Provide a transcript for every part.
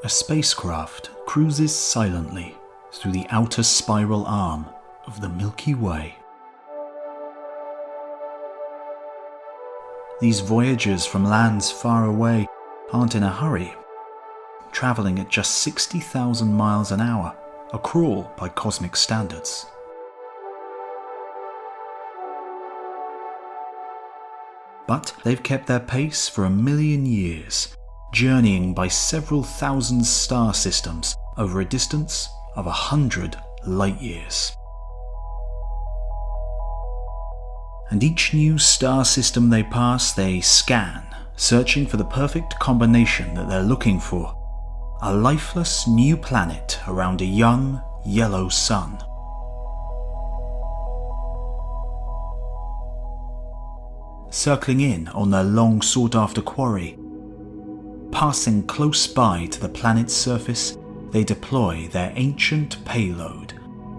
A spacecraft cruises silently through the outer spiral arm of the Milky Way. These voyagers from lands far away aren't in a hurry, travelling at just 60,000 miles an hour, a crawl by cosmic standards. But they've kept their pace for 1,000,000 years, journeying by several thousand star systems over a distance of 100 light years. And each new star system they pass, they scan, searching for the perfect combination that they're looking for. A lifeless new planet around a young, yellow sun. Circling in on their long sought-after quarry, passing close by to the planet's surface, they deploy their ancient payload.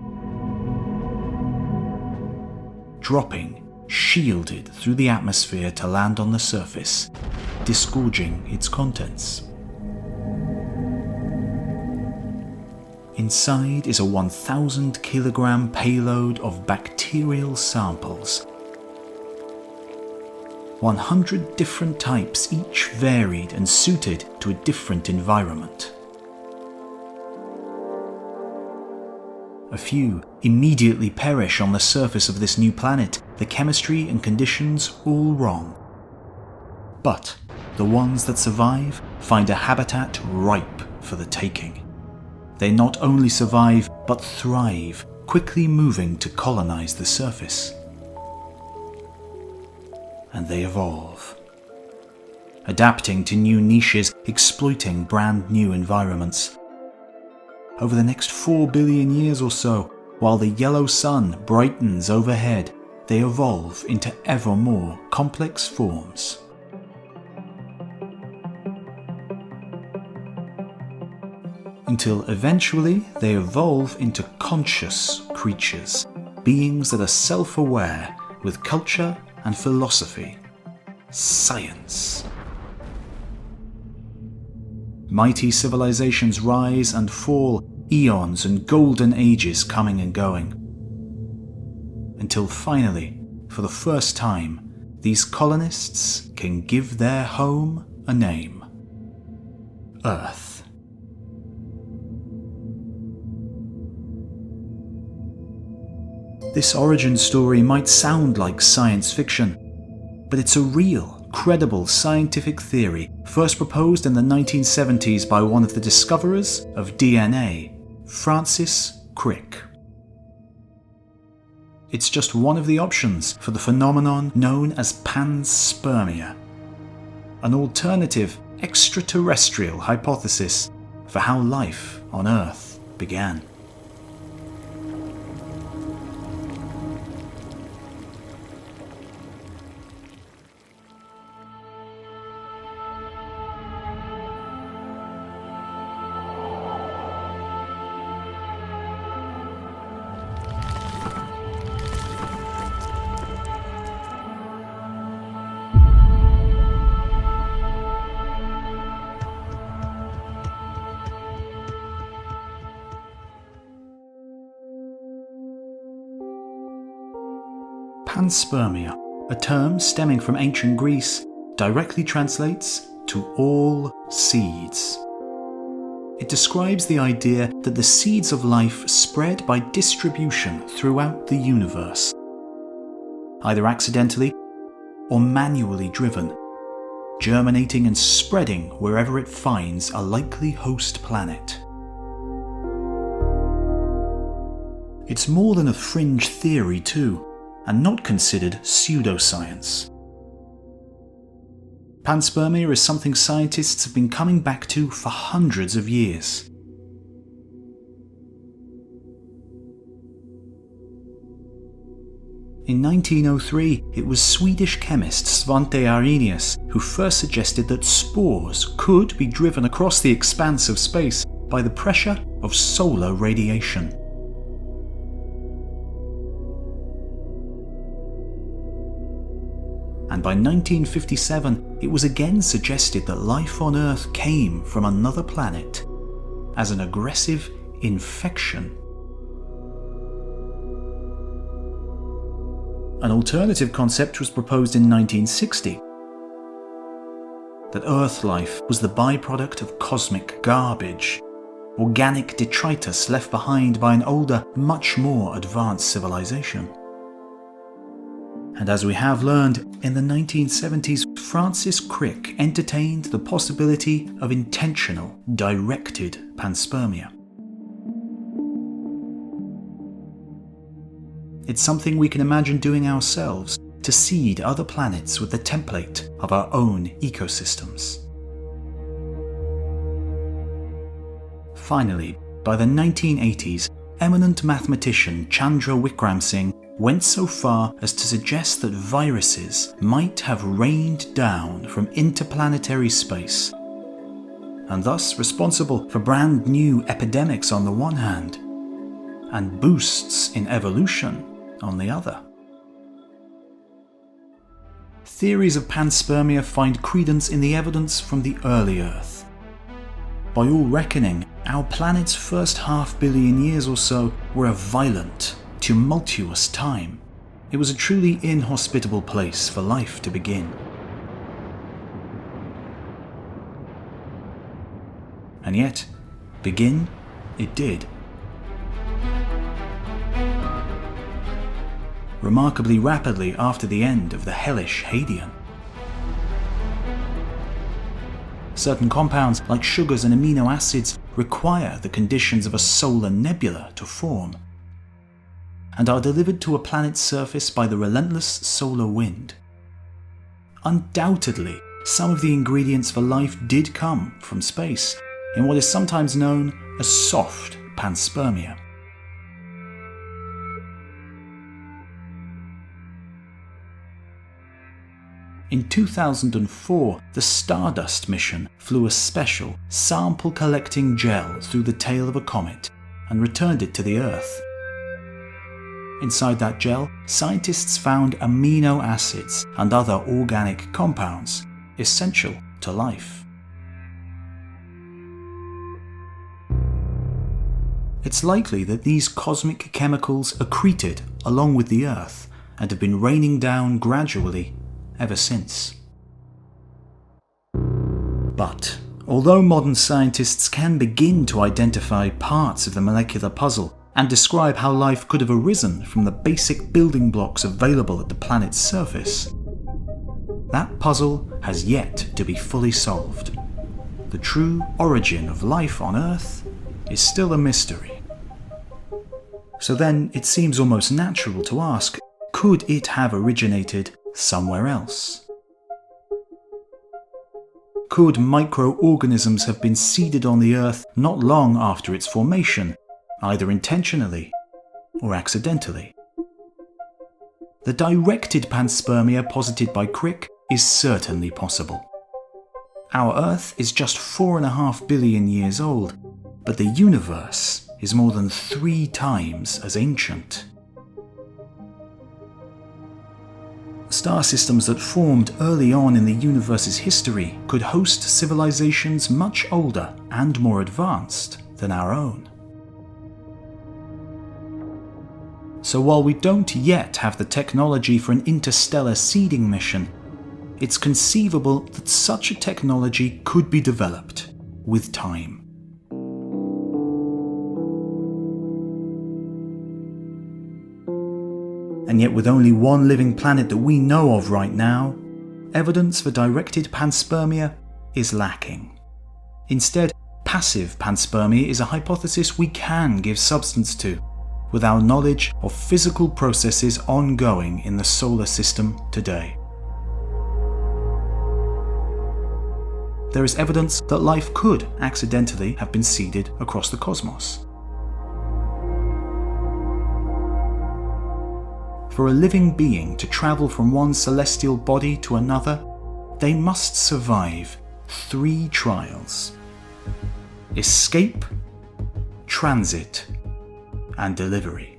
Dropping, shielded through the atmosphere to land on the surface, disgorging its contents. Inside is a 1,000 kilogram payload of bacterial samples. 100 different types, each varied and suited to a different environment. A few immediately perish on the surface of this new planet, the chemistry and conditions all wrong. But the ones that survive find a habitat ripe for the taking. They not only survive, but thrive, quickly moving to colonize the surface. And they evolve, adapting to new niches, exploiting brand new environments. Over the next 4 billion years or so, while the yellow sun brightens overhead, they evolve into ever more complex forms. Until eventually they evolve into conscious creatures, beings that are self-aware, with culture and philosophy, science. Mighty civilizations rise and fall, eons and golden ages coming and going. Until finally, for the first time, these colonists can give their home a name: Earth. This origin story might sound like science fiction, but it's a real, credible scientific theory first proposed in the 1970s by one of the discoverers of DNA, Francis Crick. It's just one of the options for the phenomenon known as panspermia, an alternative extraterrestrial hypothesis for how life on Earth began. Panspermia, a term stemming from ancient Greece, directly translates to all seeds. It describes the idea that the seeds of life spread by distribution throughout the universe, either accidentally or manually driven, germinating and spreading wherever it finds a likely host planet. It's more than a fringe theory too, and not considered pseudoscience. Panspermia is something scientists have been coming back to for hundreds of years. In 1903, it was Swedish chemist Svante Arrhenius who first suggested that spores could be driven across the expanse of space by the pressure of solar radiation. And by 1957, it was again suggested that life on Earth came from another planet, as an aggressive infection. An alternative concept was proposed in 1960, that Earth life was the byproduct of cosmic garbage, organic detritus left behind by an older, much more advanced civilization. And as we have learned, in the 1970s, Francis Crick entertained the possibility of intentional, directed panspermia. It's something we can imagine doing ourselves, to seed other planets with the template of our own ecosystems. Finally, by the 1980s, eminent mathematician Chandra Vikram Singh went so far as to suggest that viruses might have rained down from interplanetary space, and thus responsible for brand new epidemics on the one hand, and boosts in evolution on the other. Theories of panspermia find credence in the evidence from the early Earth. By all reckoning, our planet's first 500 million years or so were a violent, tumultuous time. It was a truly inhospitable place for life to begin. And yet, begin it did. Remarkably rapidly after the end of the hellish Hadean. Certain compounds, like sugars and amino acids, require the conditions of a solar nebula to form, and are delivered to a planet's surface by the relentless solar wind. Undoubtedly, some of the ingredients for life did come from space, in what is sometimes known as soft panspermia. In 2004, the Stardust mission flew a special, sample-collecting gel through the tail of a comet and returned it to the Earth. Inside that gel, scientists found amino acids and other organic compounds essential to life. It's likely that these cosmic chemicals accreted along with the Earth and have been raining down gradually ever since. But although modern scientists can begin to identify parts of the molecular puzzle and describe how life could have arisen from the basic building blocks available at the planet's surface, that puzzle has yet to be fully solved. The true origin of life on Earth is still a mystery. So then it seems almost natural to ask, could it have originated somewhere else? Could microorganisms have been seeded on the Earth not long after its formation, either intentionally or accidentally? The directed panspermia posited by Crick is certainly possible. Our Earth is just 4.5 billion years old, but the universe is more than 3 times as ancient. Star systems that formed early on in the universe's history could host civilizations much older and more advanced than our own. So while we don't yet have the technology for an interstellar seeding mission, it's conceivable that such a technology could be developed with time. And yet with only one living planet that we know of right now, evidence for directed panspermia is lacking. Instead, passive panspermia is a hypothesis we can give substance to, with our knowledge of physical processes ongoing in the solar system today. There is evidence that life could accidentally have been seeded across the cosmos. For a living being to travel from one celestial body to another, they must survive 3 trials: escape, transit, and delivery.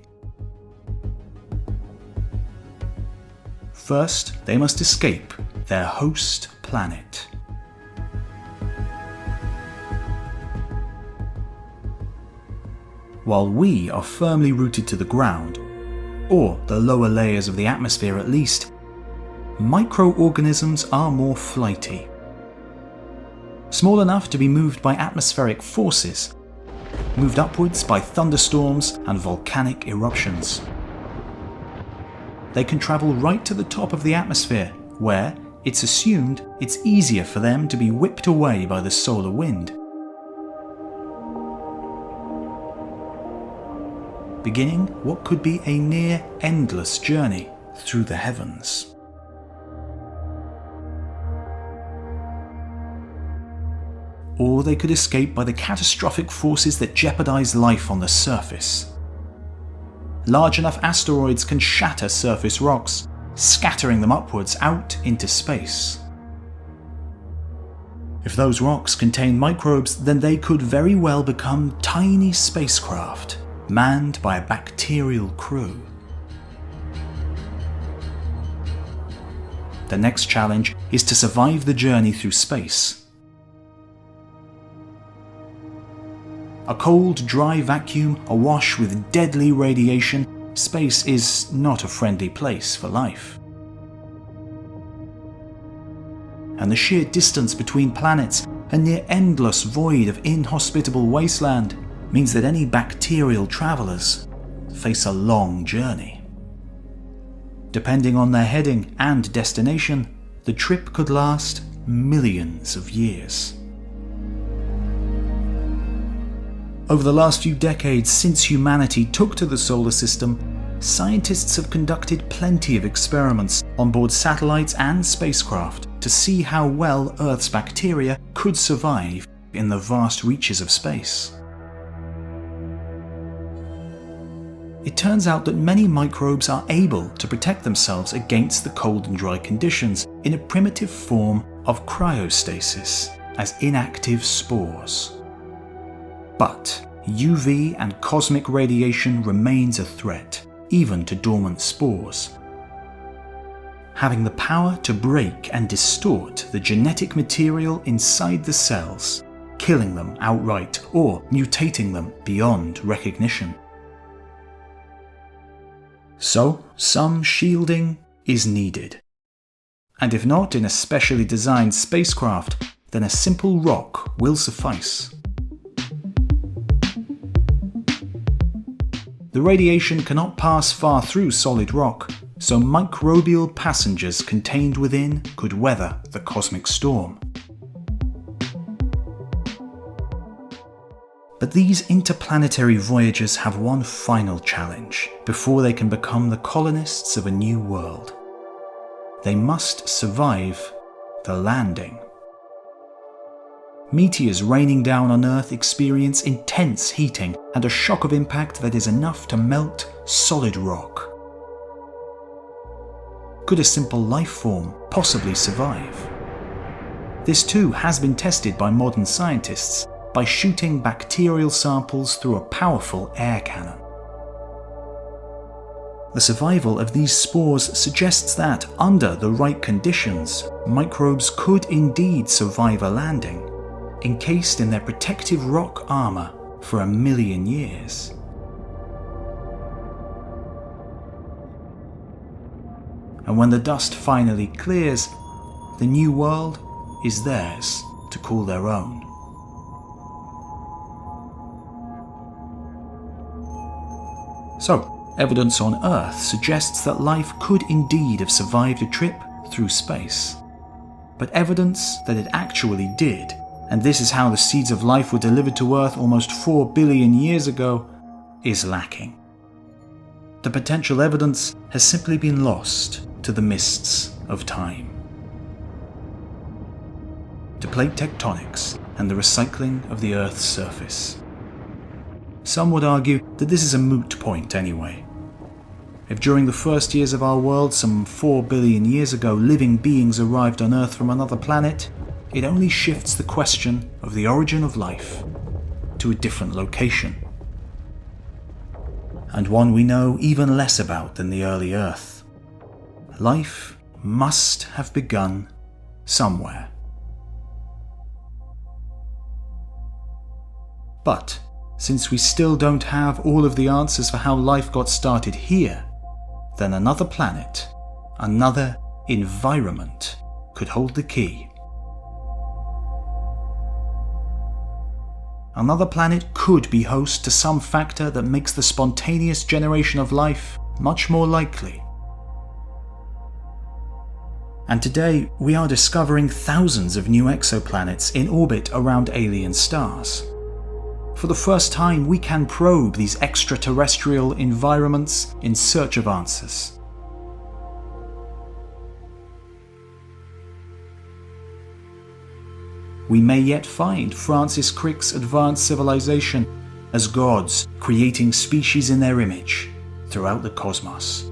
First, they must escape their host planet. while we are firmly rooted to the ground, or the lower layers of the atmosphere at least, microorganisms are more flighty. Small enough to be moved by atmospheric forces, moved upwards by thunderstorms and volcanic eruptions. They can travel right to the top of the atmosphere, where it's assumed it's easier for them to be whipped away by the solar wind. Beginning what could be a near endless journey through the heavens. Or they could escape by the catastrophic forces that jeopardize life on the surface. Large enough asteroids can shatter surface rocks, scattering them upwards out into space. If those rocks contain microbes, then they could very well become tiny spacecraft, manned by a bacterial crew. The next challenge is to survive the journey through space. A cold, dry vacuum awash with deadly radiation, space is not a friendly place for life. And the sheer distance between planets, a near endless void of inhospitable wasteland, means that any bacterial travelers face a long journey. Depending on their heading and destination, the trip could last millions of years. Over the last few decades since humanity took to the solar system, scientists have conducted plenty of experiments on board satellites and spacecraft to see how well Earth's bacteria could survive in the vast reaches of space. It turns out that many microbes are able to protect themselves against the cold and dry conditions in a primitive form of cryostasis, as inactive spores. But UV and cosmic radiation remains a threat, even to dormant spores. Having the power to break and distort the genetic material inside the cells, killing them outright or mutating them beyond recognition. So, some shielding is needed. And if not in a specially designed spacecraft, then a simple rock will suffice. The radiation cannot pass far through solid rock, so microbial passengers contained within could weather the cosmic storm. But these interplanetary voyages have one final challenge before they can become the colonists of a new world. They must survive the landing. Meteors raining down on Earth experience intense heating and a shock of impact that is enough to melt solid rock. Could a simple life form possibly survive? This too has been tested by modern scientists by shooting bacterial samples through a powerful air cannon. The survival of these spores suggests that, under the right conditions, microbes could indeed survive a landing, encased in their protective rock armor for 1 million years. And when the dust finally clears, the new world is theirs to call their own. So, evidence on Earth suggests that life could indeed have survived a trip through space. But evidence that it actually did, and this is how the seeds of life were delivered to Earth almost 4 billion years ago, is lacking. The potential evidence has simply been lost to the mists of time. To plate tectonics and the recycling of the Earth's surface. Some would argue that this is a moot point anyway. If during the first years of our world, some 4 billion years ago, living beings arrived on Earth from another planet, it only shifts the question of the origin of life to a different location. And one we know even less about than the early Earth. Life must have begun somewhere. But since we still don't have all of the answers for how life got started here, then another planet, another environment, could hold the key. Another planet could be host to some factor that makes the spontaneous generation of life much more likely. And today, we are discovering thousands of new exoplanets in orbit around alien stars. For the first time, we can probe these extraterrestrial environments in search of answers. We may yet find Francis Crick's advanced civilization as gods creating species in their image throughout the cosmos.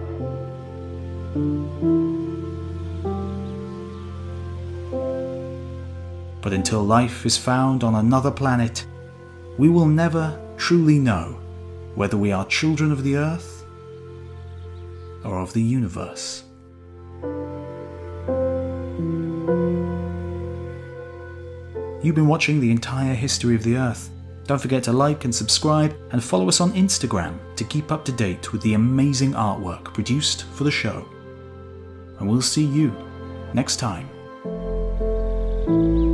But until life is found on another planet, we will never truly know whether we are children of the Earth or of the universe. You've been watching the entire history of the Earth. Don't forget to like and subscribe and follow us on Instagram to keep up to date with the amazing artwork produced for the show. And we'll see you next time.